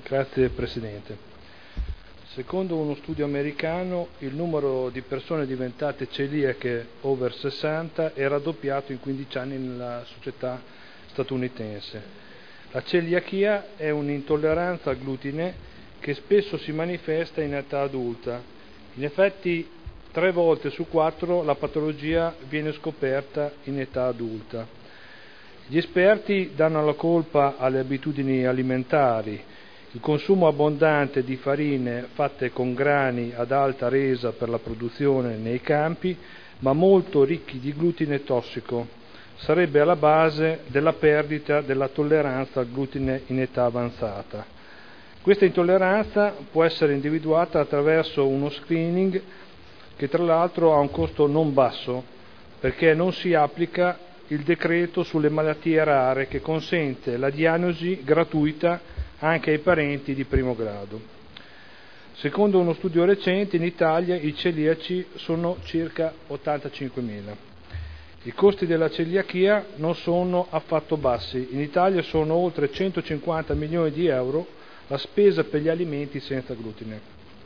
Grazie Presidente. Secondo uno studio americano, il numero di persone diventate celiache over 60 è raddoppiato in 15 anni nella società statunitense. La celiachia è un'intolleranza al glutine che spesso si manifesta in età adulta. In effetti 3 volte su 4 la patologia viene scoperta in età adulta. Gli esperti danno la colpa alle abitudini alimentari, il consumo abbondante di farine fatte con grani ad alta resa per la produzione nei campi, ma molto ricchi di glutine tossico, sarebbe alla base della perdita della tolleranza al glutine in età avanzata. Questa intolleranza può essere individuata attraverso uno screening che tra l'altro ha un costo non basso, perché non si applica il decreto sulle malattie rare che consente la diagnosi gratuita anche ai parenti di primo grado. Secondo uno studio recente, in Italia i celiaci sono circa 85.000. I costi della celiachia non sono affatto bassi. In Italia sono oltre 150 milioni di euro la spesa per gli alimenti senza glutine.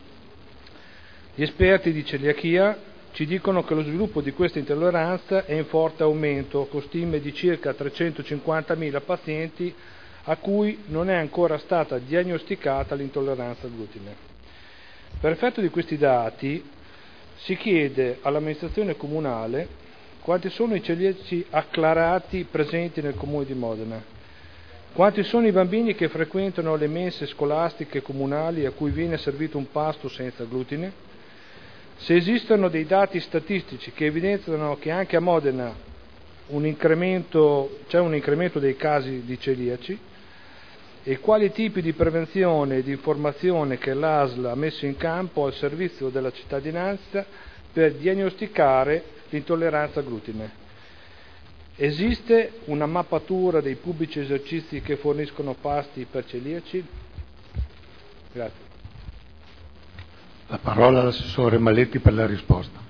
Gli esperti di celiachia ci dicono che lo sviluppo di questa intolleranza è in forte aumento, con stime di circa 350.000 pazienti a cui non è ancora stata diagnosticata l'intolleranza al glutine. Per effetto di questi dati si chiede all'amministrazione comunale quanti sono i celiaci acclarati presenti nel comune di Modena, quanti sono i bambini che frequentano le mense scolastiche comunali a cui viene servito un pasto senza glutine, se esistono dei dati statistici che evidenziano che anche a Modena c'è un incremento dei casi di celiaci, e quali tipi di prevenzione e di informazione che l'ASL ha messo in campo al servizio della cittadinanza per diagnosticare l'intolleranza al glutine. Esiste una mappatura dei pubblici esercizi che forniscono pasti per celiaci? Grazie. La parola all'assessore Maletti per la risposta.